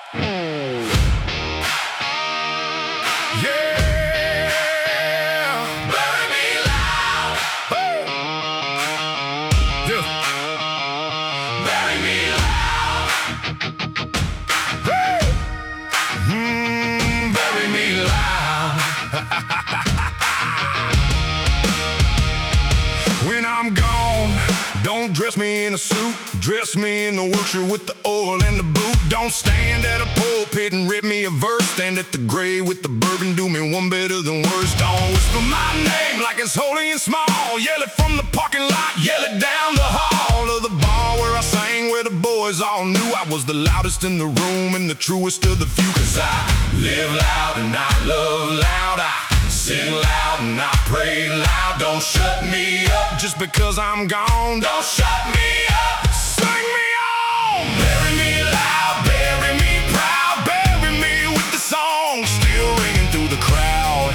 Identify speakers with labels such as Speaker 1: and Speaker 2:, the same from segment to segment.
Speaker 1: Bury me loud. Yeah. Bury me loud. Bury me loud. When I'm gone, don't dress me in a suit. Dress me in the work shirt with the oil and the boot. Don't stand at a pulpit and rip me a verse. Stand at the grave with the bourbon, do me one better than worse. Don't whisper my name like it's holy and small. Yell it from the parking lot, yell it down the hall of the bar where I sang, where the boys all knew I was the loudest in the room and the truest of the few. 'Cause I live loud and I love loud. I sing loud and I pray loud. Don't shut me up just because I'm gone. Don't shut me up, sing me on. Bury me loud, bury me proud. Bury me with the song still ringing through the crowd.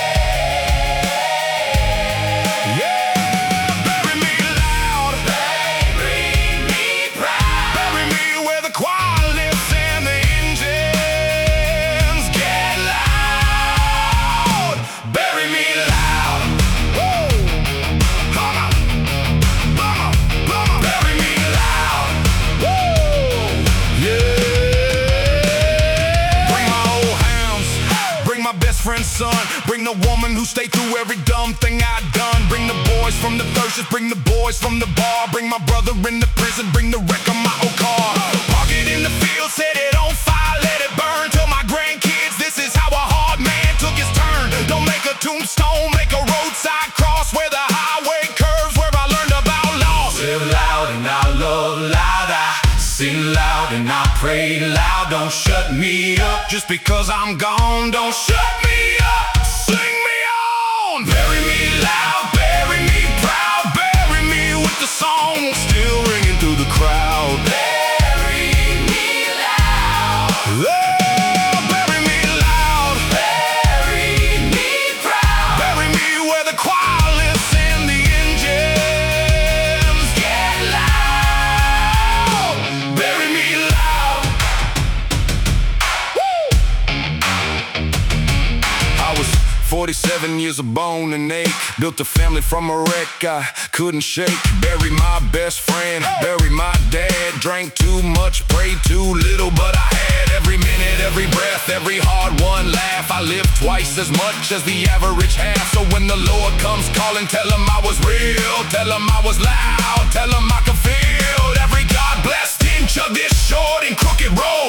Speaker 1: Yeah, bury me loud, bury me proud. Bury me where the choir lifts and the engines get loud. Bury me loud. Woo! Come on, come on, come on. Bury me loud. Woo! Yeah. Bring my old hounds, bring my best friend's son, bring the woman who stayed through every dumb thing I'd done. Bring the boys from the thirsters, bring the boys from the bar. Bring my brother in the prison, bring the wreck of my old car. Park it in the field, set it on fire, let it burn. Tell my grandkids this is how a hard man took his turn. Don't make a tombstone, make a roadside cross where the highway curves, where I learned about loss. Live loud and I love loud. I sing loud and I pray loud. Don't shut me up just because I'm gone. Don't shut me up, sing me on. Bury me loud, bury me proud. Bury me with the song still ringing through the crowd. Bury me loud. Oh, bury me loud. Bury me proud. Bury me where the choir lifts and the engines get loud. Bury me loud. Woo! I was 47 years of bone and ache. Built a family from a wreck I couldn't shake. Buried my best friend, buried my dad. Drank too much, prayed too little, but I had every minute, every breath, every hard-won laugh. I lived twice as much as the average half. So when the Lord comes calling, tell him I was real. Tell him I was loud, tell him I could feel every God-blessed inch of this short and crooked road.